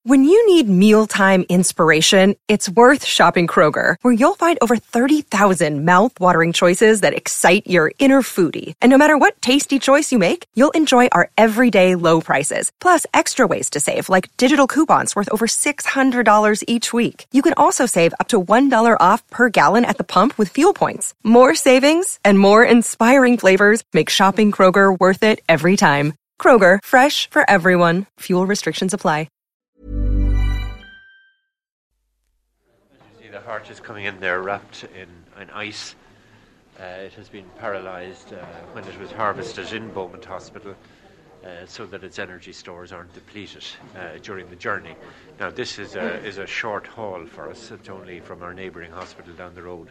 When you need mealtime inspiration, it's worth shopping Kroger, where you'll find over 30,000 mouth-watering choices that excite your inner foodie. And no matter what tasty choice you make, you'll enjoy our everyday low prices, plus extra ways to save, like digital coupons worth over $600 each week. You can also save up to $1 off per gallon at the pump with fuel points. More savings and more inspiring flavors make shopping Kroger worth it every time. Kroger, fresh for everyone. Fuel restrictions apply. The heart is coming in there wrapped in ice. It has been paralysed when it was harvested in Beaumont Hospital so that its energy stores aren't depleted during the journey. Now this is a short haul for us. It's only from our neighbouring hospital down the road.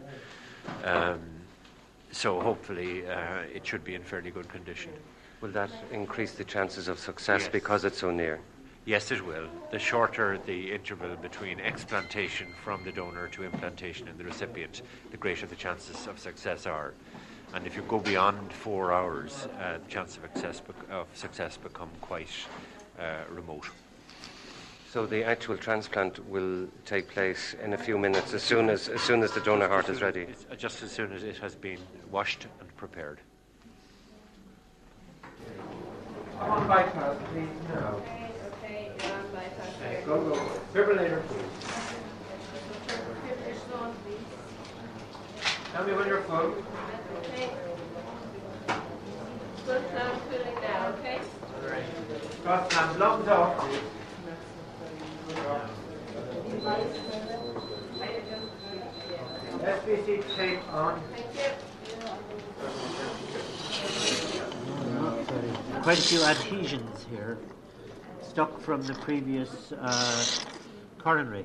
So hopefully it should be in fairly good condition. Will that increase the chances of success because it's so near? Yes, it will. The shorter the interval between explantation from the donor to implantation in the recipient, the greater the chances of success are. And if you go beyond 4 hours, the chance of success become quite remote. So the actual transplant will take place in a few minutes, as soon as the donor heart is ready? Just as soon as it has been washed and prepared. Come on, bypass, please, now. Go. Defibrillator, please. Tell me when you're full. Okay. Good, now I'm cooling now, okay? All right. Cross hands, lungs off, please. SBC tape on. Quite a few adhesions here, stuck from the previous coronary.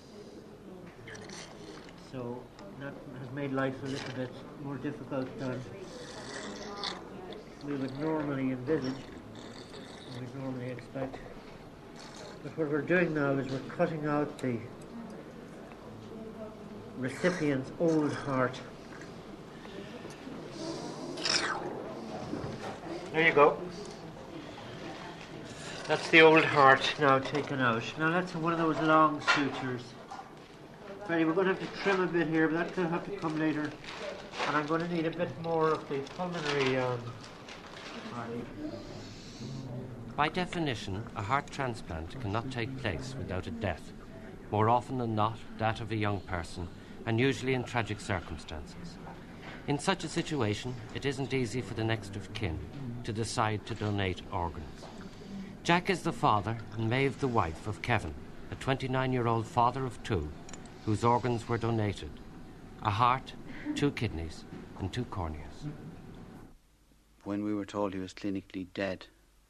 So that has made life a little bit more difficult than we would normally envisage, and we'd normally expect. But what we're doing now is we're cutting out the recipient's old heart. There you go. That's the old heart now taken out. Now that's one of those long sutures. Freddie, we're going to have to trim a bit here, but that's going to have to come later. And I'm going to need a bit more of the pulmonary By definition, a heart transplant cannot take place without a death, more often than not that of a young person, and usually in tragic circumstances. In such a situation, it isn't easy for the next of kin to decide to donate organs. Jack is the father and Maeve the wife of Kevin, a 29-year-old father of two, whose organs were donated: a heart, 2 kidneys, and 2 corneas. When we were told he was clinically dead,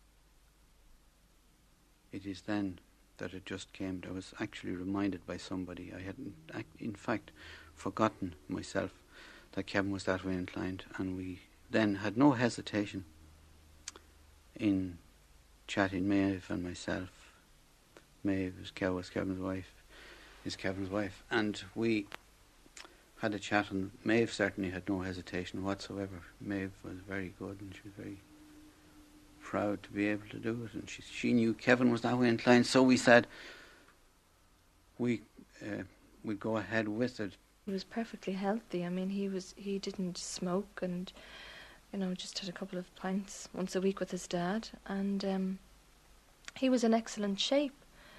it is then that it just came. I was actually reminded by somebody. I hadn't, in fact, forgotten myself that Kevin was that way inclined, and we then had no hesitation in chatting, Maeve and myself. Maeve was Kevin's wife, and we had a chat, and Maeve certainly had no hesitation whatsoever. Maeve was very good, and she was very proud to be able to do it, and she knew Kevin was that way inclined, so we said we'd go ahead with it. He was perfectly healthy. I mean, he didn't smoke, and just had a couple of pints once a week with his dad, and he was in excellent shape.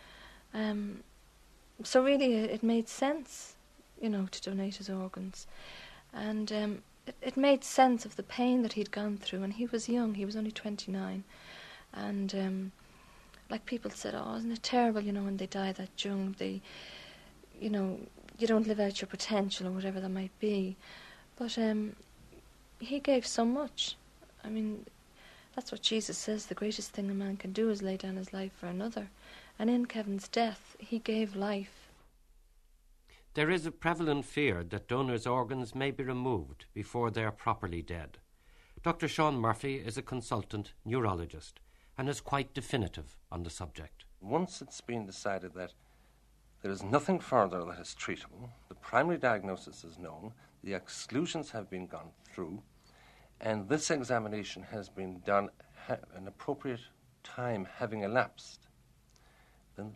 So really it made sense, to donate his organs. And it made sense of the pain that he'd gone through, and he was young, he was only 29. And like people said, oh, isn't it terrible, when they die that young, you don't live out your potential or whatever that might be. But he gave so much. I mean, that's what Jesus says, the greatest thing a man can do is lay down his life for another. And in Kevin's death, he gave life. There is a prevalent fear that donors' organs may be removed before they are properly dead. Dr. Sean Murphy is a consultant neurologist and is quite definitive on the subject. Once it's been decided that there is nothing further that is treatable, the primary diagnosis is known, the exclusions have been gone through, and this examination has been done an appropriate time having elapsed, then the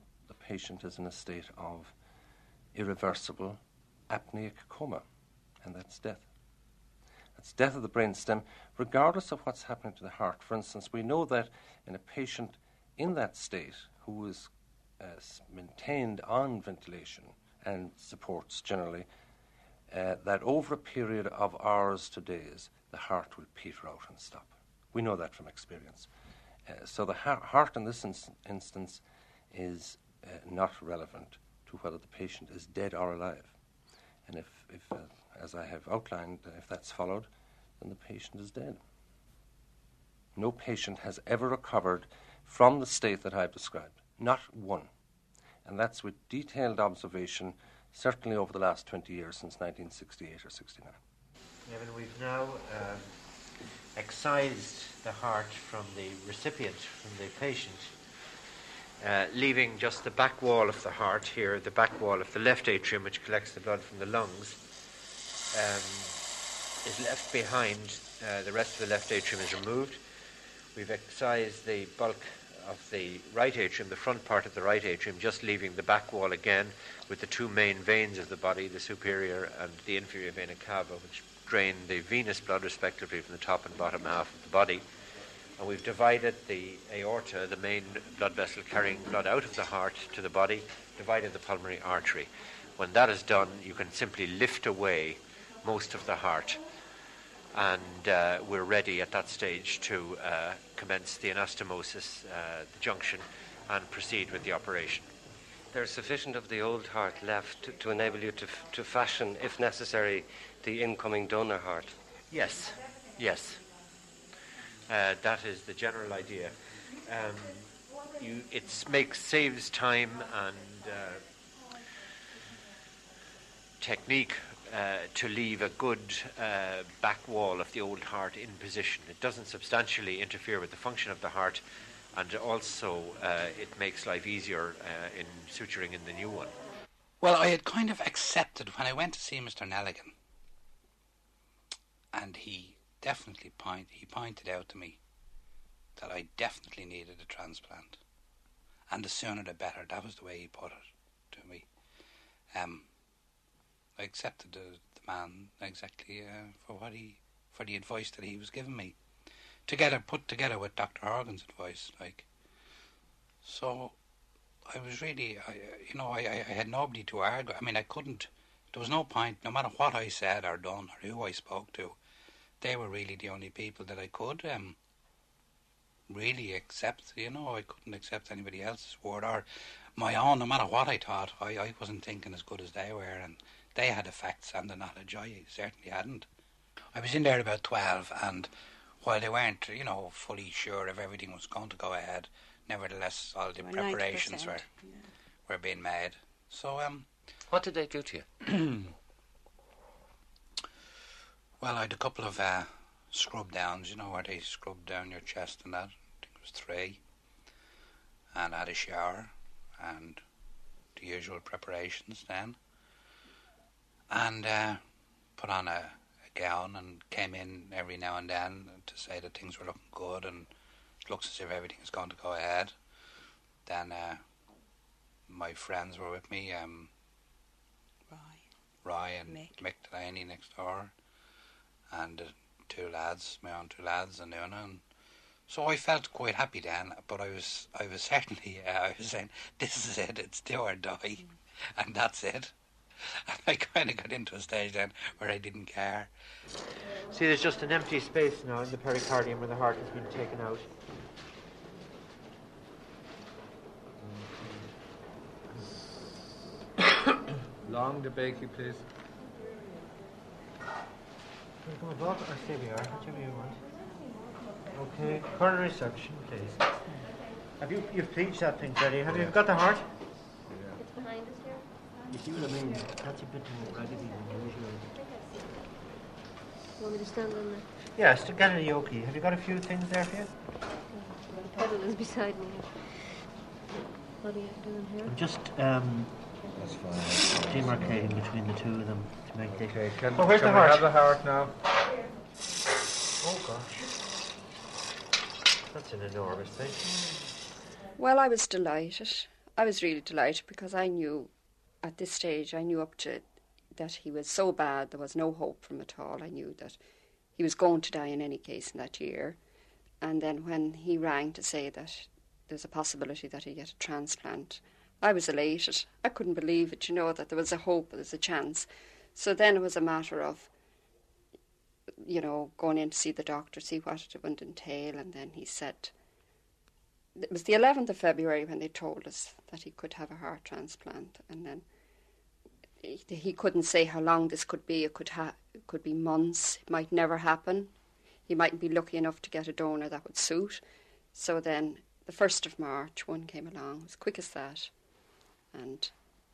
patient is in a state of irreversible apneic coma, and that's death. That's death of the brainstem, regardless of what's happening to the heart. For instance, we know that in a patient in that state who is maintained on ventilation and supports generally, that over a period of hours to days, the heart will peter out and stop. We know that from experience. So the heart in this instance is not relevant to whether the patient is dead or alive. And if as I have outlined, if that's followed, then the patient is dead. No patient has ever recovered from the state that I've described. Not one. And that's with detailed observation, certainly over the last 20 years, since 1968 or 69. Evan, we've now excised the heart from the recipient, from the patient, leaving just the back wall of the heart here, the back wall of the left atrium, which collects the blood from the lungs, is left behind. The rest of the left atrium is removed. We've excised the bulk of the right atrium, the front part of the right atrium, just leaving the back wall again with the two main veins of the body, the superior and the inferior vena cava, which drain the venous blood respectively from the top and bottom half of the body. And we've divided the aorta, the main blood vessel carrying blood out of the heart to the body, divided the pulmonary artery. When that is done, you can simply lift away most of the heart, and we're ready at that stage to commence the anastomosis, the junction, and proceed with the operation. There's sufficient of the old heart left to enable you to fashion, if necessary, the incoming donor heart. Yes, yes. That is the general idea. It saves time and technique to leave a good back wall of the old heart in position. It doesn't substantially interfere with the function of the heart, and also it makes life easier in suturing in the new one. Well, I had kind of accepted when I went to see Mr. Nelligan, and he definitely pointed out to me that I definitely needed a transplant, and the sooner the better. That was the way he put it to me. I accepted the man exactly for the advice that he was giving me, put together with Dr. Horgan's advice. So I was really, I had nobody to argue. I mean, I couldn't. There was no point, no matter what I said or done or who I spoke to. They were really the only people that I could really accept. I couldn't accept anybody else's word or my own, no matter what I thought. I wasn't thinking as good as they were, and they had the facts and the knowledge. I certainly hadn't. I was in there about 12, and while they weren't, fully sure if everything was going to go ahead, nevertheless, all the preparations were being made. So, what did they do to you? Well, I had a couple of scrub downs, where they scrub down your chest and that. I think it was 3. And I had a shower and the usual preparations then. And put on a gown and came in every now and then to say that things were looking good and it looks as if everything is going to go ahead. Then my friends were with me, Roy and Mick Delaney next door, and my own two lads, and Una. And so I felt quite happy then, but I was certainly, I was saying, this is it, it's do or die, and that's it. And I kind of got into a stage then where I didn't care. See, there's just an empty space now in the pericardium where the heart has been taken out. Long the bakey, please. Can you come above or stay where you are? Whichever you want. Okay, coronary suction, please. You've pleached that thing, Freddie. Have you got the heart? It's behind us here. You see what I mean? That's a bit more raggedy than usual. You want me to stand on the... Yeah, stick down in the yoke. Have you got a few things there for you? The pedal is beside me. What are you doing here? I'm just that's fine. Demarcating between the two of them to make the... Okay, where's the heart? We have the heart now? Oh, gosh. That's an enormous thing. Well, I was delighted. I was really delighted because I knew at this stage, I knew up to that he was so bad, there was no hope from at all. I knew that he was going to die in any case in that year. And then when he rang to say that there's a possibility that he'd get a transplant, I was elated. I couldn't believe it, that there was a hope, there was a chance. So then it was a matter of, going in to see the doctor, see what it would entail. And then he said, it was the 11th of February when they told us that he could have a heart transplant. And then he couldn't say how long this could be. It could be months. It might never happen. He mightn't be lucky enough to get a donor that would suit. So then the 1st of March, one came along, as quick as that. And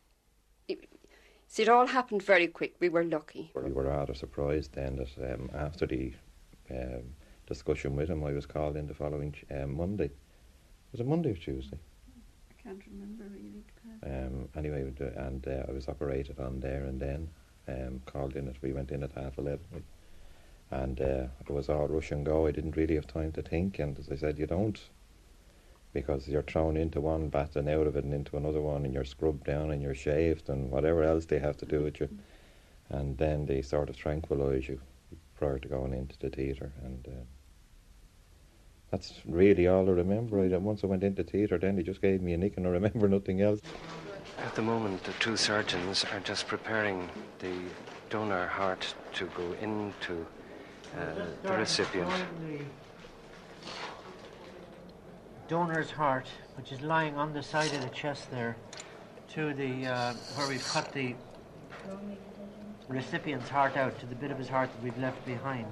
it all happened very quick. We were lucky. We were rather surprised then that after the discussion with him, I was called in the following Monday. Was it Monday or Tuesday? I can't remember really. Anyway, and I was operated on there and then called in. We went in at 11:30. And it was all rush and go. I didn't really have time to think. And as I said, you don't. Because you're thrown into one bath and out of it and into another one, and you're scrubbed down and you're shaved and whatever else they have to do with you. And then they sort of tranquilise you prior to going into the theatre. And that's really all I remember. Once I went into theatre, then they just gave me a nick and I remember nothing else. At the moment, the two surgeons are just preparing the donor heart to go into the recipient. Donor's heart, which is lying on the side of the chest there, to the where we've cut the recipient's heart out to the bit of his heart that we've left behind.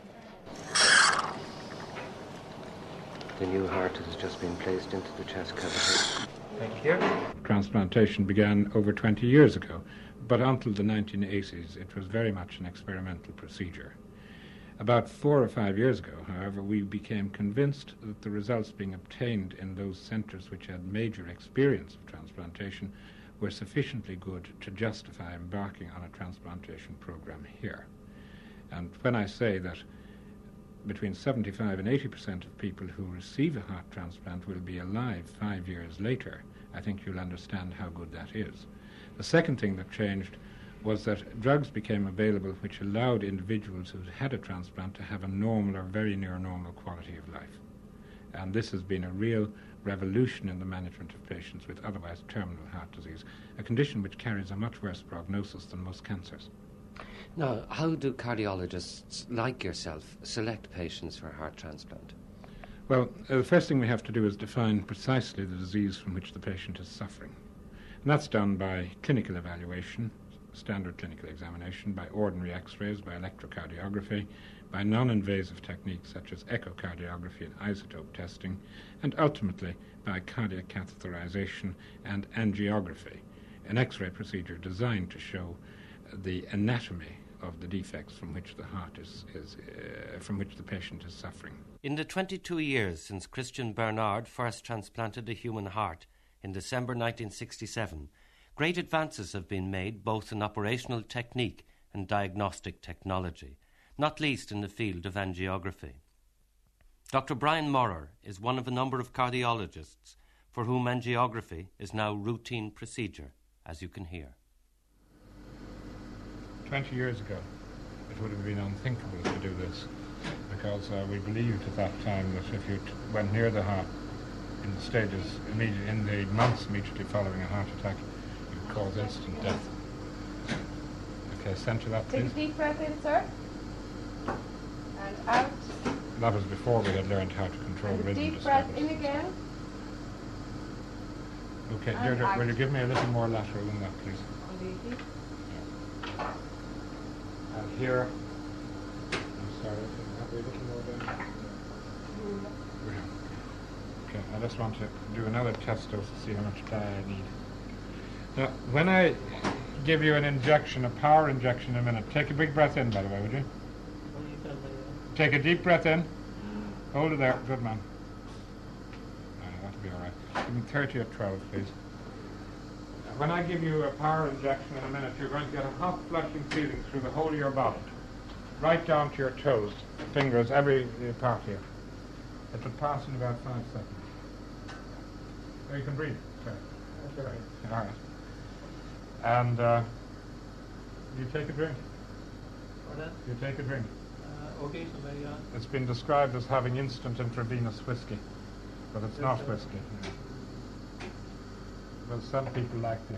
The new heart has just been placed into the chest cavity. Thank you. Transplantation began over 20 years ago, but until the 1980s it was very much an experimental procedure. About 4 or 5 years ago, however, we became convinced that the results being obtained in those centres which had major experience of transplantation were sufficiently good to justify embarking on a transplantation program here. And when I say that between 75 and 80% of people who receive a heart transplant will be alive 5 years later, I think you'll understand how good that is. The second thing that changed was that drugs became available which allowed individuals who had a transplant to have a normal or very near normal quality of life. And this has been a real revolution in the management of patients with otherwise terminal heart disease, a condition which carries a much worse prognosis than most cancers. Now, how do cardiologists like yourself select patients for a heart transplant? Well, the first thing we have to do is define precisely the disease from which the patient is suffering. And that's done by clinical evaluation, standard clinical examination, by ordinary x-rays, by electrocardiography, by non-invasive techniques such as echocardiography and isotope testing, and ultimately by cardiac catheterization and angiography, an x-ray procedure designed to show the anatomy of the defects from which the heart from which the patient is suffering. In the 22 years since Christian Bernard first transplanted a human heart in December 1967, great advances have been made both in operational technique and diagnostic technology, not least in the field of angiography. Dr. Brian Morrer is one of a number of cardiologists for whom angiography is now routine procedure, as you can hear. 20 years ago, it would have been unthinkable to do this because we believed at that time that if you went near the heart in the stages, in the months immediately following a heart attack, cause instant death. Okay, center that, please. Take a deep breath in, sir. And out. That was before we had learned how to control rhythm. Deep breath in again. Okay, Deirdre, will you give me a little more lateral than that, please? And here. I'm sorry, have we a little more down? Okay, I just want to do another test dose to see how much dye I need. Now, when I give you an injection, a power injection in a minute, take a big breath in, by the way, would you? Take a deep breath in. Hold it there. Good man. That'll be all right. Give me 30 at 12, please. When I give you a power injection in a minute, you're going to get a hot flushing feeling through the whole of your body, right down to your toes, fingers, every part here. It will pass in about 5 seconds. There, you can breathe. Okay. All right. And you take a drink. You take a drink. Okay, somebody on. It's been described as having instant intravenous whiskey, but it's not whiskey. Well, some people like the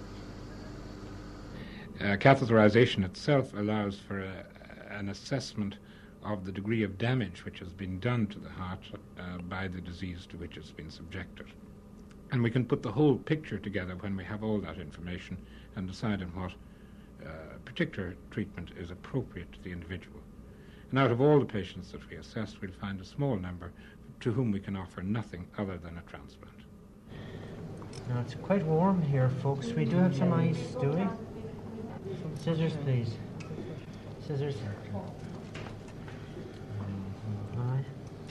effect. Catheterization itself allows for an assessment of the degree of damage which has been done to the heart by the disease to which it's been subjected. And we can put the whole picture together when we have all that information and decide on what particular treatment is appropriate to the individual. And out of all the patients that we assess, we'll find a small number to whom we can offer nothing other than a transplant. Now, it's quite warm here, folks. We do have some ice, do we? Some scissors, please. Scissors. All right.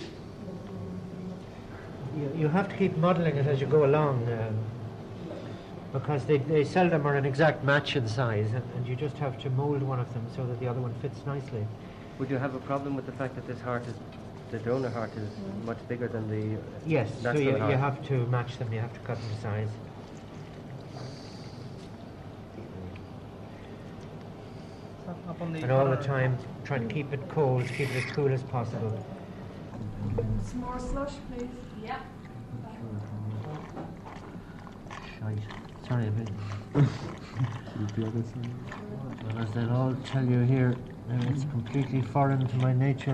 You have to keep modelling it as you go along, because they seldom are an exact match in size, and you just have to mould one of them so that the other one fits nicely. Would you have a problem with the fact that this heart is, the donor heart is much bigger than the yes, so you heart? have to match them, you have to cut them to size. And all the time, try to keep it cold, keep it as cool as possible. Some more slush, please. Yeah. Sorry a bit. Well, as they'll all tell you here, it's completely foreign to my nature.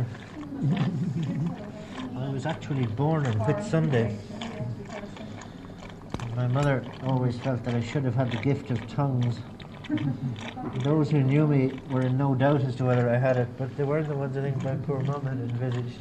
I was actually born on Whitsunday. My mother always felt that I should have had the gift of tongues. Those who knew me were in no doubt as to whether I had it, but they weren't the ones I think my poor mum had envisaged.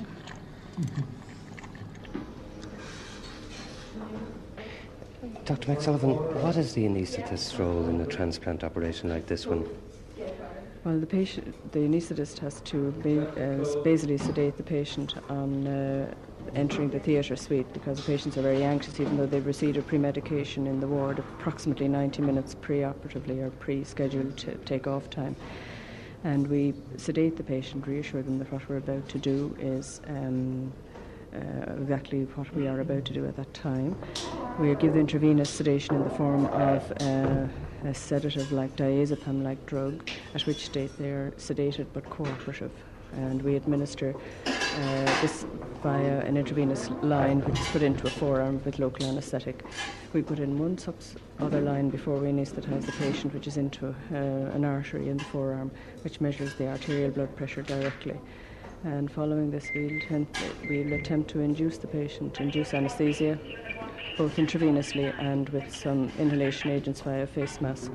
Dr. McSullivan, what is the anaesthetist's role in a transplant operation like this one? Well, the anaesthetist has to basically sedate the patient on entering the theatre suite, because the patients are very anxious, even though they've received a pre-medication in the ward approximately 90 minutes pre-operatively or pre-scheduled to take off time. And we sedate the patient, reassure them that what we're about to do is exactly what we are about to do at that time. We give intravenous sedation in the form of a sedative like diazepam like drug, at which state they are sedated but cooperative. And we administer this via an intravenous line which is put into a forearm with local anaesthetic. We put in one other line before we anaesthetise the patient, which is into an artery in the forearm, which measures the arterial blood pressure directly. And following this, we'll attempt to induce anaesthesia, both intravenously and with some inhalation agents via face mask.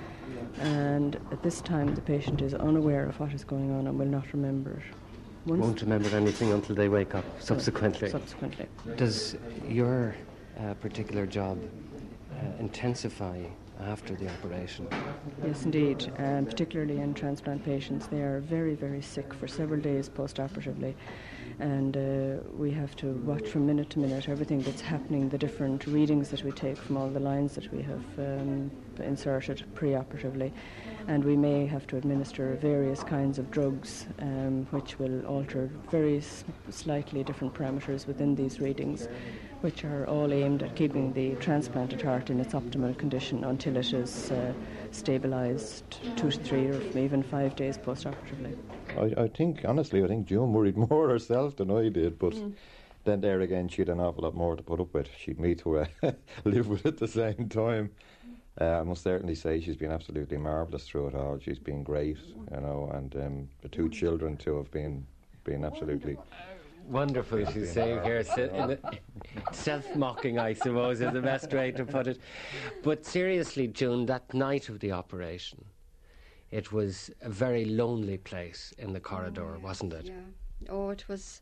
And at this time, the patient is unaware of what is going on and will not remember it. Won't remember anything until they wake up subsequently? Subsequently. Does your particular job intensify after the operation? Yes, indeed. Particularly in transplant patients, they are very, very sick for several days post-operatively. And we have to watch from minute to minute everything that's happening, the different readings that we take from all the lines that we have inserted pre-operatively. And we may have to administer various kinds of drugs which will alter very slightly different parameters within these readings, which are all aimed at keeping the transplanted heart in its optimal condition until it is stabilised 2 to 3 or even 5 days post-operatively. I think Joan worried more herself than I did, but then there again she had an awful lot more to put up with. She'd me to live with at the same time. I must certainly say she's been absolutely marvellous through it all. She's been great, and the 2 children too have been absolutely wonderful, she's saying here. Self-mocking, I suppose, is the best way to put it. But seriously, June, that night of the operation, it was a very lonely place in the corridor, wasn't it? Yeah. Oh, it was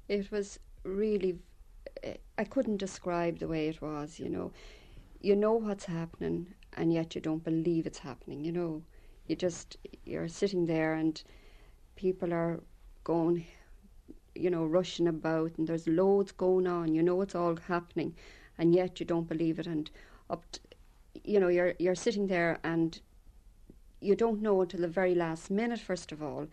really, I couldn't describe the way it was, you know. You know what's happening, and yet you don't believe it's happening, you know. You're sitting there and people are going, you know, rushing about, and there's loads going on. You know it's all happening, and yet you don't believe it. And you're sitting there, and you don't know until the very last minute, first of all,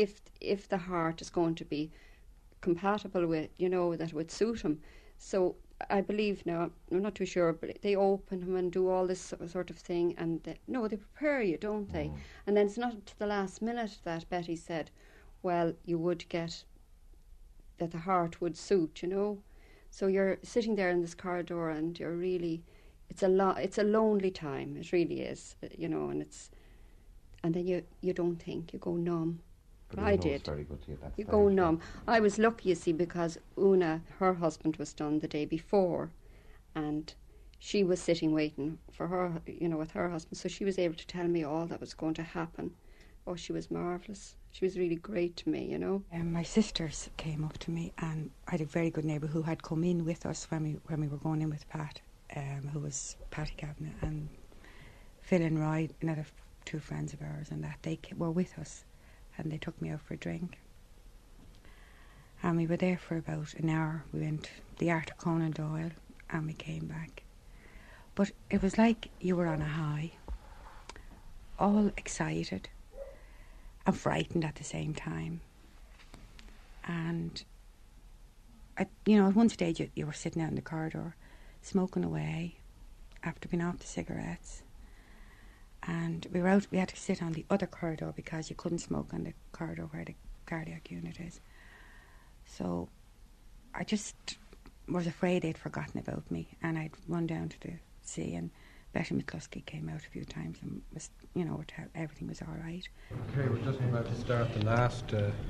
if the heart is going to be compatible with, you know, that would suit him. So I believe now, I'm not too sure, but they open him and do all this sort of thing, and they prepare you, don't they? And then it's not to the last minute that Betty said, well, you would get that the heart would suit, you know. So you're sitting there in this corridor, and you're really, it's a lonely time. It really is, you know. And then you don't think, you go numb. But I did. Very good to you. That's You very go good. numb. I was lucky, you see, because Una, her husband, was done the day before, and she was sitting waiting for her, you know, with her husband. So she was able to tell me all that was going to happen. Oh, she was marvellous. She was really great to me, you know. My sisters came up to me, and I had a very good neighbour who had come in with us when we were going in with Pat, who was Patty Kavanagh, and Phil and Roy, another two friends of ours, and that they were with us, and they took me out for a drink. And we were there for about an hour. We went to the Art of Conan Doyle, and we came back. But it was like you were on a high, all excited and frightened at the same time. And, at one stage you were sitting out in the corridor, smoking away, after being off the cigarettes. And we had to sit on the other corridor because you couldn't smoke on the corridor where the cardiac unit is. So I just was afraid they'd forgotten about me, and I'd run down to the sea, and Betty McCluskey came out a few times and was, everything was all right. Okay, we're just about to start the last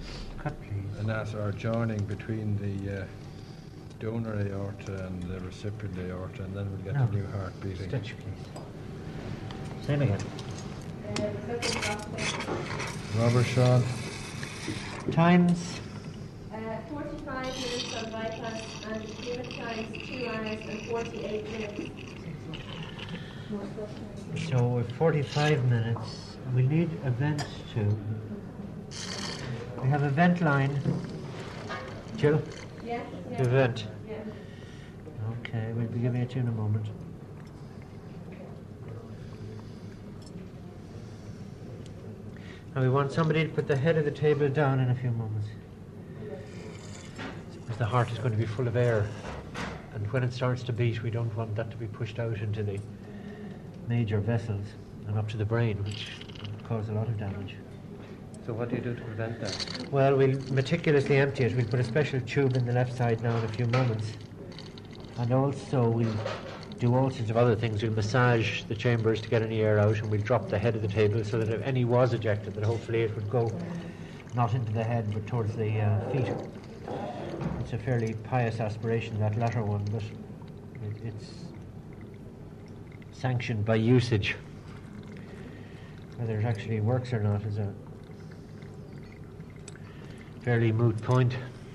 joining between the donor aorta and the recipient aorta, and then we'll get the new heart beating. Stitch, please. Same again. Robert, Sean. Times. 45 minutes on bypass and unit times 2 hours and 48 minutes. So with 45 minutes, we need a vent too. We have a vent line. Jill? Yes. The vent. Yes. Okay, we'll be giving it to you in a moment. And we want somebody to put the head of the table down in a few moments. Because the heart is going to be full of air. And when it starts to beat, we don't want that to be pushed out into the major vessels and up to the brain, which cause a lot of damage. So what do you do to prevent that? Well, we'll meticulously empty it. We'll put a special tube in the left side now in a few moments. And also we'll do all sorts of other things. We'll massage the chambers to get any air out, and we'll drop the head of the table so that if any was ejected, that hopefully it would go not into the head but towards the feet. It's a fairly pious aspiration, that latter one, but it's sanctioned by usage. Whether it actually works or not is a fairly moot point.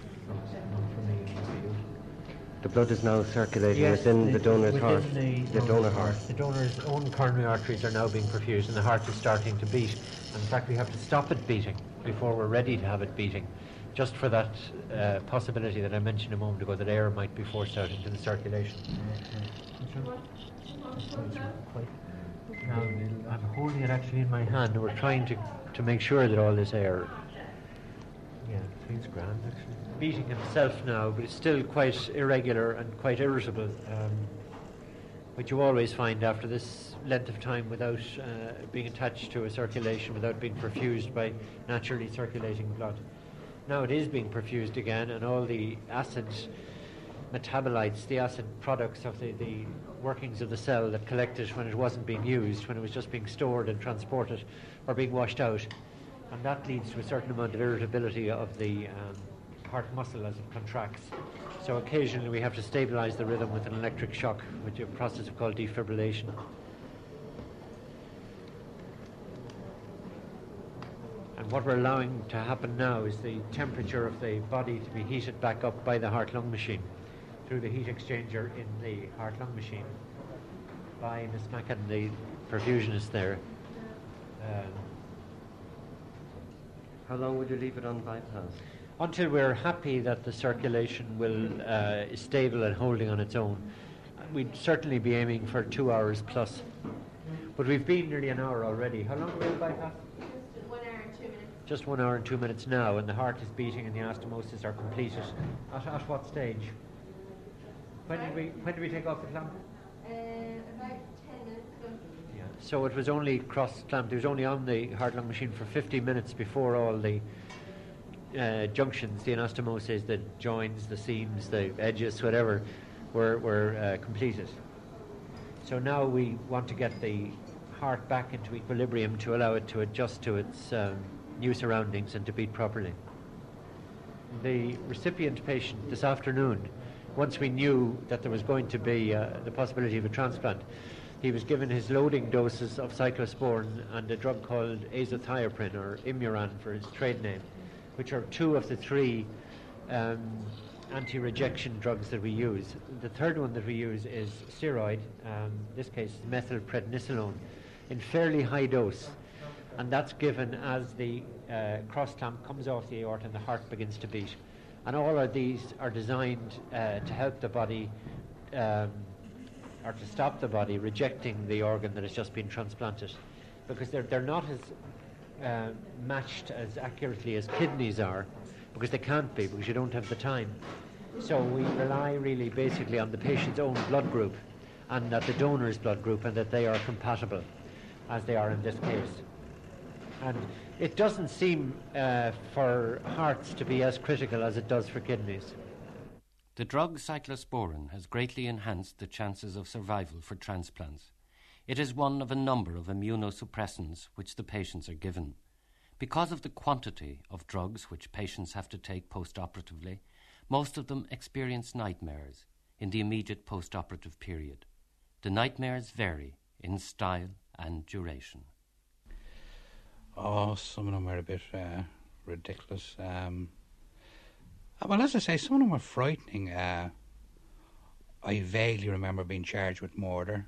The blood is now circulating within the donor's heart. The donor heart. The donor's own coronary arteries are now being perfused, and the heart is starting to beat. And in fact, we have to stop it beating before we're ready to have it beating, just for that possibility that I mentioned a moment ago, that air might be forced out into the circulation. Now, I'm holding it actually in my hand, and we're trying to make sure that all this air... Yeah, it feels grand, actually. Beating himself now, but it's still quite irregular and quite irritable, which you always find after this length of time without being attached to a circulation, without being perfused by naturally circulating blood. Now it is being perfused again, and all the acid metabolites, the acid products of the workings of the cell that collected when it wasn't being used, when it was just being stored and transported, are being washed out. And that leads to a certain amount of irritability of the heart muscle as it contracts. So occasionally we have to stabilize the rhythm with an electric shock, which is a process called defibrillation. And what we're allowing to happen now is the temperature of the body to be heated back up by the heart-lung machine through the heat exchanger in the heart-lung machine by Miss Mackin, the perfusionist there. How long would you leave it on bypass? Until we're happy that the circulation is stable and holding on its own. We'd certainly be aiming for 2 hours plus. But we've been nearly an hour already. How long will we bypass? Just 1 hour and 2 minutes. Just 1 hour and 2 minutes now, and the heart is beating and the anastomosis are completed. At what stage? When did we take off the clamp? About 10 minutes ago. Yeah. So it was only cross-clamped. It was only on the heart-lung machine for 50 minutes before all the junctions, the anastomoses, the joins, the seams, the edges, whatever, were completed. So now we want to get the heart back into equilibrium to allow it to adjust to its new surroundings and to beat properly. The recipient patient this afternoon, once we knew that there was going to be the possibility of a transplant, he was given his loading doses of cyclosporin and a drug called azathioprine, or Imuran for his trade name, which are 2 of the 3 anti-rejection drugs that we use. The third one that we use is steroid, in this case methylprednisolone, in fairly high dose, and that's given as the cross clamp comes off the aorta and the heart begins to beat. And all of these are designed to help the body or to stop the body rejecting the organ that has just been transplanted, because they're not as matched as accurately as kidneys are, because they can't be, because you don't have the time. So we rely really basically on the patient's own blood group and that the donor's blood group, and that they are compatible, as they are in this case. And it doesn't seem for hearts to be as critical as it does for kidneys. The drug cyclosporin has greatly enhanced the chances of survival for transplants. It is one of a number of immunosuppressants which the patients are given. Because of the quantity of drugs which patients have to take post-operatively, most of them experience nightmares in the immediate post-operative period. The nightmares vary in style and duration. Oh, some of them are a bit ridiculous. Well, as I say, some of them were frightening. I vaguely remember being charged with murder.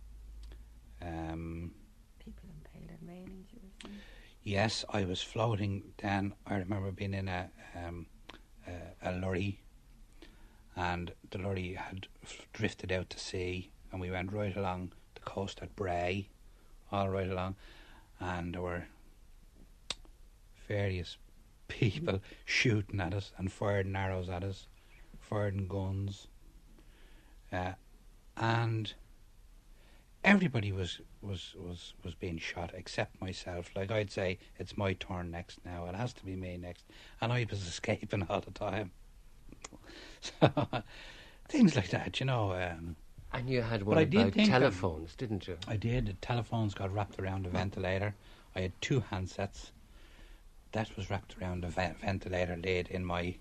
People impaled in railings, you were saying? Yes, I was floating down. I remember being in a lorry, and the lorry had drifted out to sea, and we went right along the coast at Bray, all right along, and there were various people shooting at us and firing arrows at us, firing guns, and everybody was being shot except myself. Like, I'd say, it's my turn next now. It has to be me next, and I was escaping all the time. So things like that, you know. And you had one about telephones, didn't you? I did. The telephones got wrapped around the ventilator. I had 2 handsets. That was wrapped around the ventilator lid in my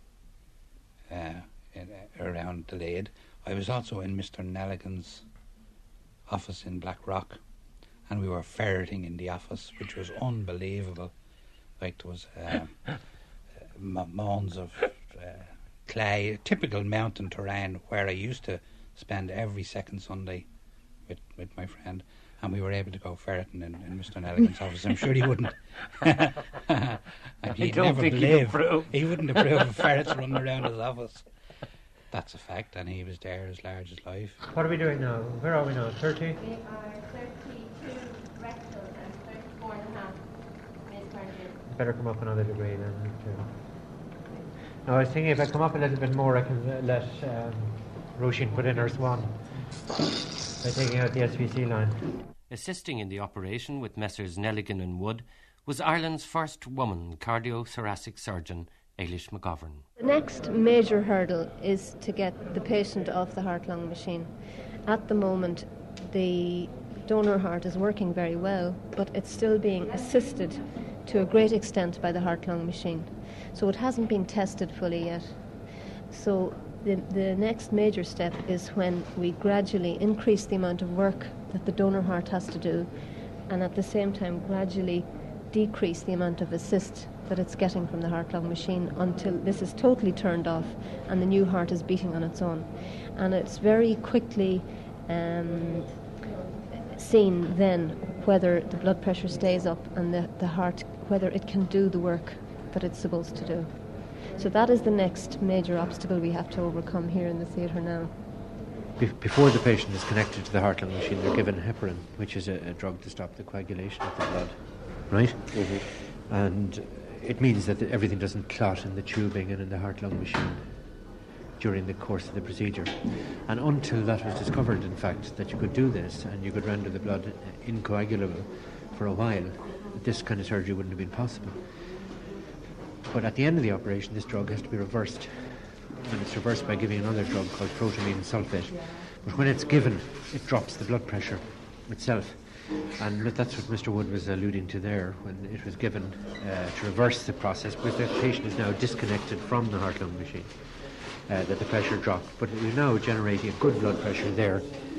around the lid. I was also in Mr. Nelligan's office in Blackrock, and we were ferreting in the office, which was unbelievable. Like, there was mounds of clay, typical mountain terrain, where I used to spend every second Sunday with my friend, and we were able to go ferreting in Mr. Nelligan's office. I'm sure he wouldn't. He'd never believe. He wouldn't approve of ferrets running around his office. That's a fact, and he was there as large as life. What are we doing now? Where are we now? 30? We are 32 rectal and 34.5 mid-cardiac. Better come up another degree then. Now, I was thinking if I come up a little bit more, I can let Roisin put in her swan by taking out the SVC line. Assisting in the operation with Messrs. Nelligan and Wood was Ireland's first woman cardiothoracic surgeon, Eilish McGovern. The next major hurdle is to get the patient off the heart-lung machine. At the moment, the donor heart is working very well, but it's still being assisted to a great extent by the heart-lung machine. So it hasn't been tested fully yet. So the next major step is when we gradually increase the amount of work that the donor heart has to do, and at the same time gradually decrease the amount of assist that it's getting from the heart-lung machine until this is totally turned off and the new heart is beating on its own. And it's very quickly seen then whether the blood pressure stays up and the heart, whether it can do the work that it's supposed to do. So that is the next major obstacle we have to overcome here in the theatre now. Before the patient is connected to the heart-lung machine, they're given heparin, which is a drug to stop the coagulation of the blood, right? Mm-hmm. And it means that everything doesn't clot in the tubing and in the heart-lung machine. during the course of the procedure. And until that was discovered, in fact, that you could do this and you could render the blood incoagulable for a while, this kind of surgery wouldn't have been possible. But at the end of the operation, this drug has to be reversed. And it's reversed by giving another drug called protamine sulfate. But when it's given, it drops the blood pressure itself. And that's what Mr. Wood was alluding to there when it was given to reverse the process, because the patient is now disconnected from the heart-lung machine, that the pressure dropped. But it is now generating a good blood pressure there,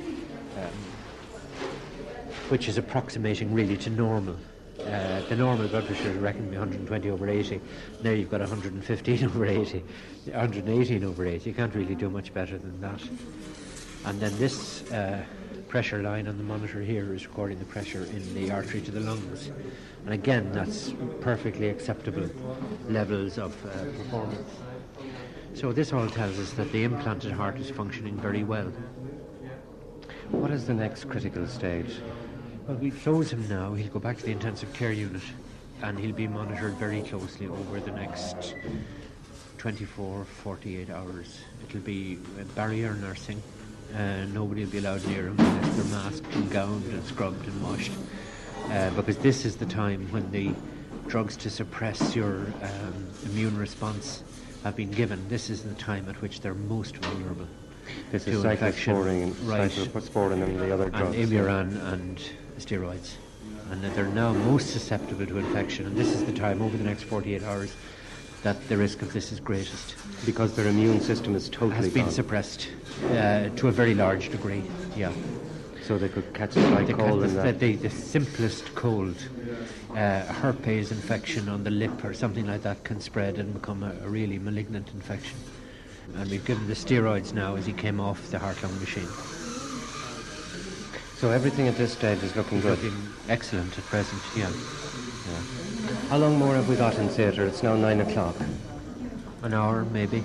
which is approximating really to normal. The normal blood pressure is reckoned to be 120 over 80. Now you've got 115 over 80, 118 over 80. You can't really do much better than that. And then this pressure line on the monitor here is recording the pressure in the artery to the lungs. And again, that's perfectly acceptable levels of performance. So this all tells us that the implanted heart is functioning very well. What is the next critical stage? Well, we close him now. He'll go back to the intensive care unit and he'll be monitored very closely over the next 24, 48 hours. It'll be barrier nursing. Nobody will be allowed near him unless they're masked and gowned and scrubbed and washed. Because this is the time when the drugs to suppress your immune response have been given. This is the time at which they're most vulnerable. This is cyclosporin, right, cyclosporin and the other drugs. And Imuran and steroids. And that they're now most susceptible to infection. And this is the time, over the next 48 hours, that the risk of this is greatest. Because their immune system is totally has been suppressed to a very large degree, yeah. So they could catch a slight cold in that. The simplest cold, herpes infection on the lip or something like that can spread and become a really malignant infection. And we've given the steroids now as he came off the heart-lung machine. So everything at this stage is looking good? Looking excellent at present, yeah. How long more have we got in theatre? It's now 9 o'clock. An hour, maybe.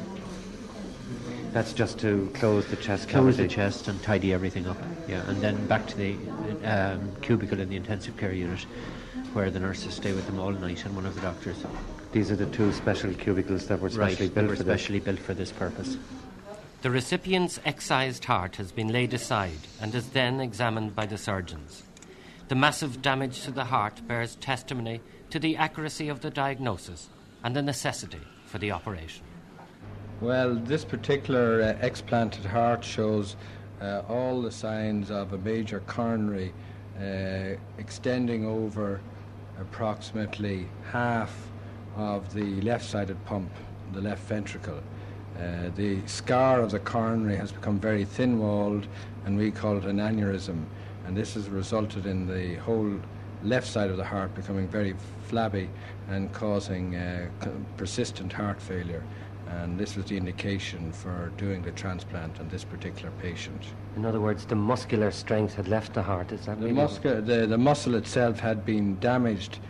That's just to close the chest cavity? Close the chest and tidy everything up, yeah. And then back to the cubicle in the intensive care unit, where the nurses stay with them all night and one of the doctors. These are the two special cubicles that were specially built for this? Specially built for this purpose. The recipient's excised heart has been laid aside and is then examined by the surgeons. The massive damage to the heart bears testimony to the accuracy of the diagnosis and the necessity for the operation. Well, this particular explanted heart shows all the signs of a major coronary extending over approximately half of the left-sided pump, the left ventricle. The scar of the coronary has become very thin-walled, and we call it an aneurysm. And this has resulted in the whole left side of the heart becoming very flabby and causing persistent heart failure. And this was the indication for doing the transplant on this particular patient. In other words, the muscular strength had left the heart, is that the muscle itself had been damaged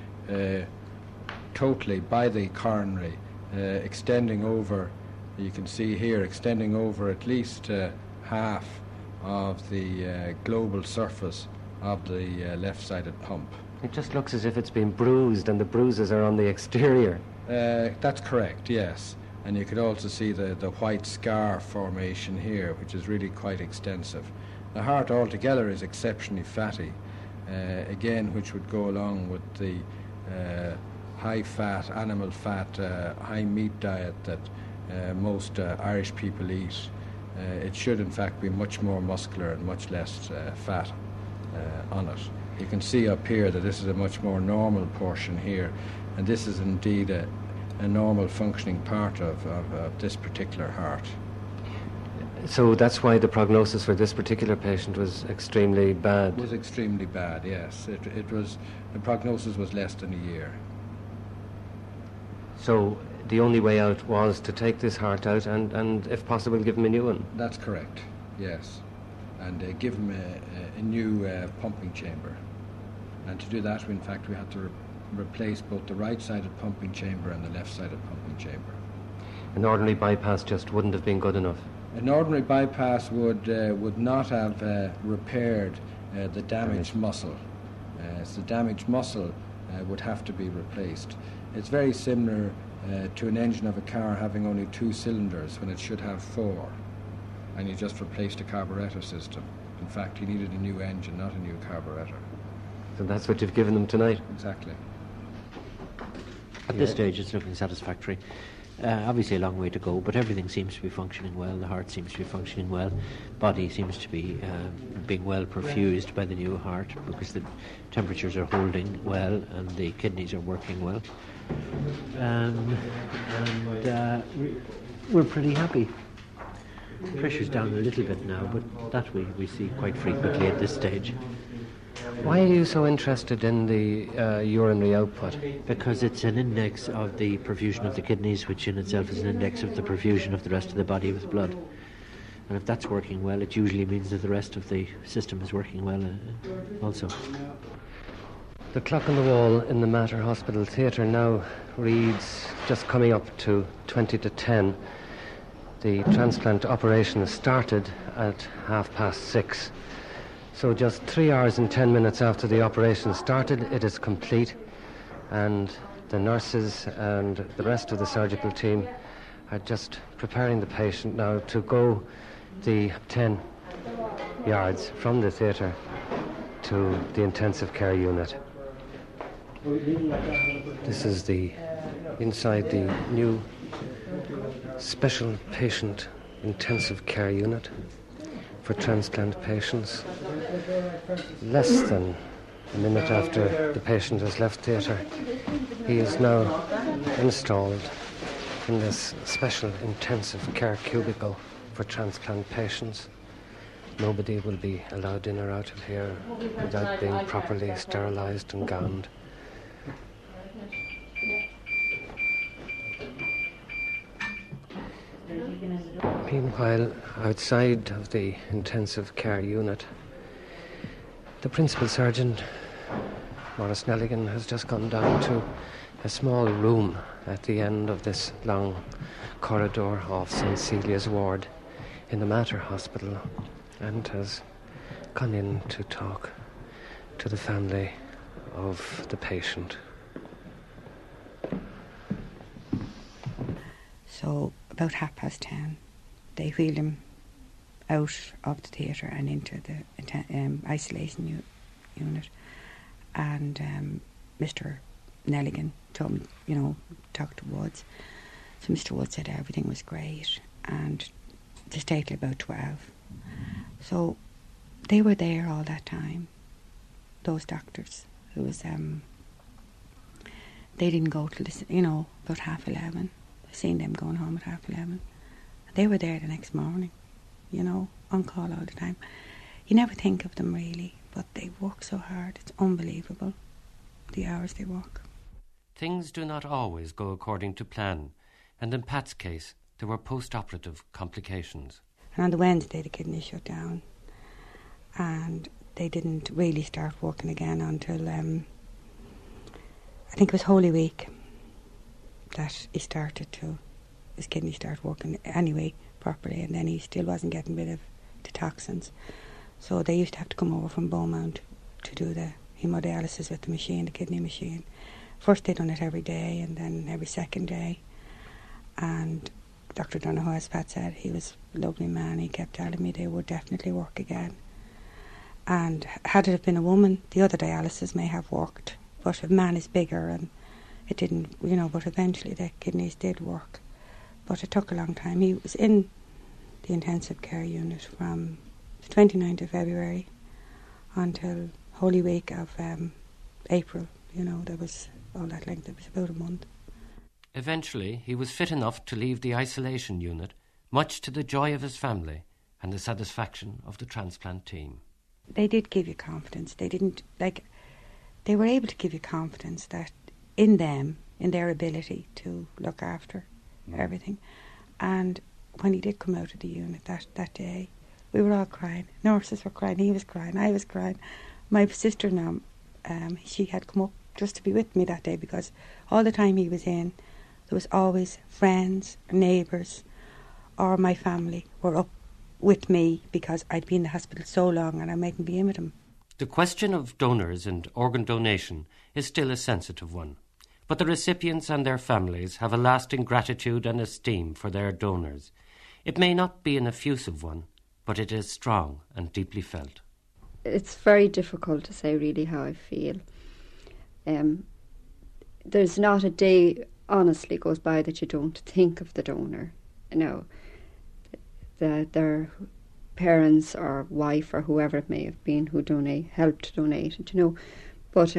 totally by the coronary, extending over, you can see here, extending over at least half of the global surface of the left-sided pump. It just looks as if it's been bruised and the bruises are on the exterior. That's correct, yes. And you could also see the white scar formation here, which is really quite extensive. The heart altogether is exceptionally fatty, again, which would go along with the high-fat, animal fat, high-meat diet that most Irish people eat. It should, in fact, be much more muscular and much less fat on it. You can see up here that this is a much more normal portion here, and this is indeed a normal functioning part of this particular heart. So that's why the prognosis for this particular patient was extremely bad? It was extremely bad, yes. It was, the prognosis was less than a year. So the only way out was to take this heart out and if possible, give him a new one? That's correct, yes. And give him a new pumping chamber. And to do that, in fact, we had to replace both the right-sided pumping chamber and the left-sided pumping chamber. An ordinary bypass just wouldn't have been good enough? An ordinary bypass would not have repaired the damaged muscle. So the damaged muscle would have to be replaced. It's very similar to an engine of a car having only 2 cylinders when it should have 4, and you just replaced a carburettor system. In fact, he needed a new engine, not a new carburettor. So that's what you've given them tonight? Exactly. At this stage, it's looking satisfactory. Obviously a long way to go, but everything seems to be functioning well. The heart seems to be functioning well. Body seems to be being well perfused by the new heart, because the temperatures are holding well and the kidneys are working well. We're pretty happy. Pressure's down a little bit now, but that we see quite frequently at this stage. Why are you so interested in the urinary output? Because it's an index of the perfusion of the kidneys, which in itself is an index of the perfusion of the rest of the body with blood. And if that's working well, it usually means that the rest of the system is working well also. The clock on the wall in the Mater Hospital Theatre now reads just coming up to 20 to 10. The transplant operation started at 6:30. So just 3 hours and 10 minutes after the operation started, it is complete, and the nurses and the rest of the surgical team are just preparing the patient now to go the 10 yards from the theatre to the intensive care unit. This is the inside the new special patient intensive care unit for transplant patients. Less than a minute after the patient has left theatre, he is now installed in this special intensive care cubicle for transplant patients. Nobody will be allowed in or out of here without being properly sterilised and gowned. Meanwhile, outside of the intensive care unit, the principal surgeon, Maurice Nelligan, has just gone down to a small room at the end of this long corridor off St. Celia's ward in the Mater Hospital, and has gone in to talk to the family of the patient. So about 10:30, they wheeled him out of the theatre and into the isolation unit. And Mr. Nelligan told me, talk to Woods. So Mr. Woods said everything was great, and the state about 12. So they were there all that time, those doctors. It was, they didn't go till, about 11:30. I seen them going home at 11:30. They were there the next morning, on call all the time. You never think of them really, but they work so hard. It's unbelievable, the hours they work. Things do not always go according to plan, and in Pat's case, there were post-operative complications. And on the Wednesday, the kidney shut down, and they didn't really start working again until, I think it was Holy Week, that his kidney started working anyway properly, and then he still wasn't getting rid of the toxins. So they used to have to come over from Beaumont to do the hemodialysis with the machine, the kidney machine. First they done it every day, and then every second day. And Dr. Donoghue, as Pat said, he was a lovely man. He kept telling me they would definitely work again. And had it have been a woman, the other dialysis may have worked. But a man is bigger, and it didn't, but eventually the kidneys did work. But it took a long time. He was in the intensive care unit from the 29th of February until Holy Week of April. There was all that length. It was about a month. Eventually, he was fit enough to leave the isolation unit, much to the joy of his family and the satisfaction of the transplant team. They did give you confidence. They didn't, they were able to give you confidence that in them, in their ability to look after everything. And when he did come out of the unit that day, we were all crying. Nurses were crying, he was crying, I was crying. My sister now, she had come up just to be with me that day, because all the time he was in, there was always friends, neighbours, or my family were up with me because I'd been in the hospital so long and I mightn't be in with him. The question of donors and organ donation is still a sensitive one. but the recipients and their families have a lasting gratitude and esteem for their donors. It may not be an effusive one, but it is strong and deeply felt. It's very difficult to say really how I feel. There's not a day, honestly, goes by that you don't think of the donor. You know, their parents or wife or whoever it may have been who helped donate it, you know. But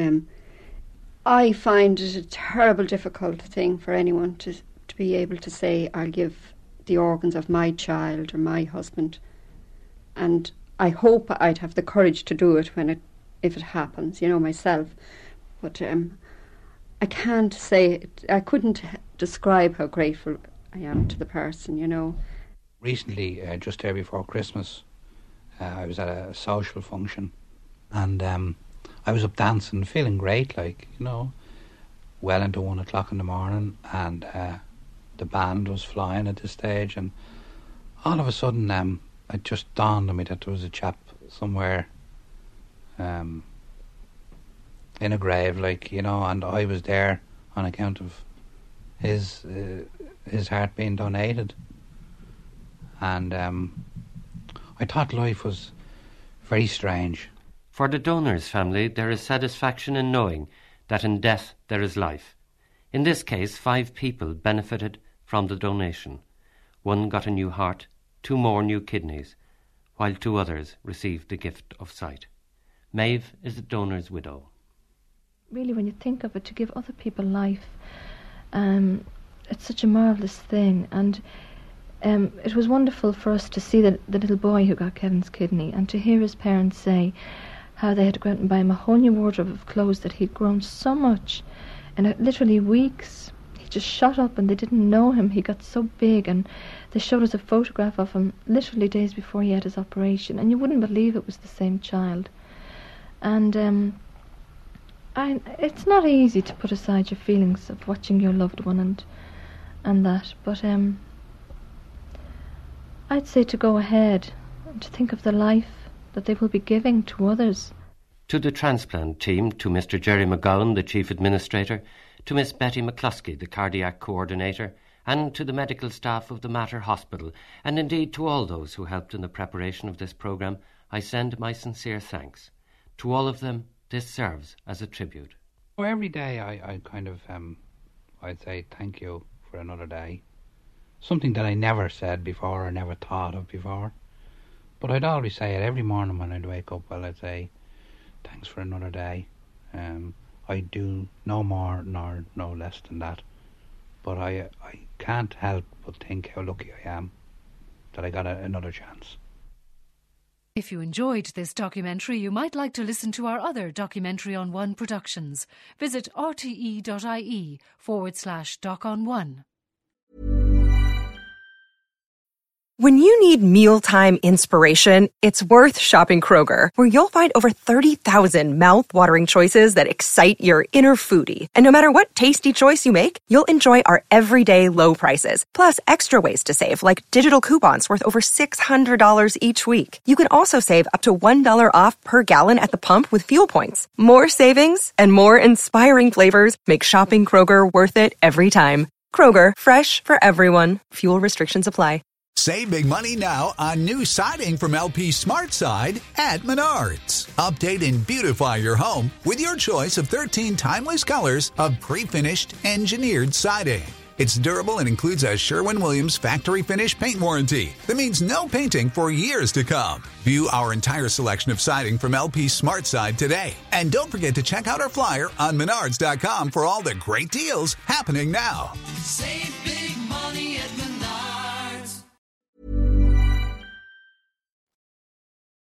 I find it a terrible, difficult thing for anyone to be able to say, I'll give the organs of my child or my husband. And I hope I'd have the courage to do it if it happens, you know, myself. But I can't say it. I couldn't describe how grateful I am to the person, you know. Recently, just there before Christmas, I was at a social function, and I was up dancing, feeling great, like, you know, well into 1 o'clock in the morning, and the band was flying at this stage, and all of a sudden it just dawned on me that there was a chap somewhere in a grave, like, you know, and I was there on account of his heart being donated. And I thought life was very strange. For the donor's family, there is satisfaction in knowing that in death there is life. In this case, 5 people benefited from the donation. 1 got a new heart, 2 more new kidneys, while 2 others received the gift of sight. Maeve is the donor's widow. Really, when you think of it, to give other people life, it's such a marvellous thing. And it was wonderful for us to see the little boy who got Kevin's kidney, and to hear his parents say how they had to go out and buy him a whole new wardrobe of clothes, that he'd grown so much in literally weeks. He just shot up and they didn't know him. He got so big, and they showed us a photograph of him literally days before he had his operation, and you wouldn't believe it was the same child. And it's not easy to put aside your feelings of watching your loved one and that, but I'd say to go ahead and to think of the life that they will be giving to others. To the transplant team, to Mr. Jerry McGowan, the Chief Administrator, to Miss Betty McCluskey, the Cardiac Coordinator, and to the medical staff of the Mater Hospital, and indeed to all those who helped in the preparation of this programme, I send my sincere thanks. To all of them, this serves as a tribute. Well, every day I kind of, I'd say thank you for another day. Something that I never said before or never thought of before. But I'd always say it every morning when I'd wake up. Well, I'd say, thanks for another day. I do no more nor no less than that. But I can't help but think how lucky I am that I got another chance. If you enjoyed this documentary, you might like to listen to our other Documentary on One productions. Visit rte.ie/Doc on One. When you need mealtime inspiration, it's worth shopping Kroger, where you'll find over 30,000 mouth-watering choices that excite your inner foodie. And no matter what tasty choice you make, you'll enjoy our everyday low prices, plus extra ways to save, like digital coupons worth over $600 each week. You can also save up to $1 off per gallon at the pump with fuel points. More savings and more inspiring flavors make shopping Kroger worth it every time. Kroger, fresh for everyone. Fuel restrictions apply. Save big money now on new siding from LP SmartSide at Menards. Update and beautify your home with your choice of 13 timeless colors of pre-finished engineered siding. It's durable and includes a Sherwin-Williams factory finish paint warranty that means no painting for years to come. View our entire selection of siding from LP SmartSide today. And don't forget to check out our flyer on Menards.com for all the great deals happening now. Save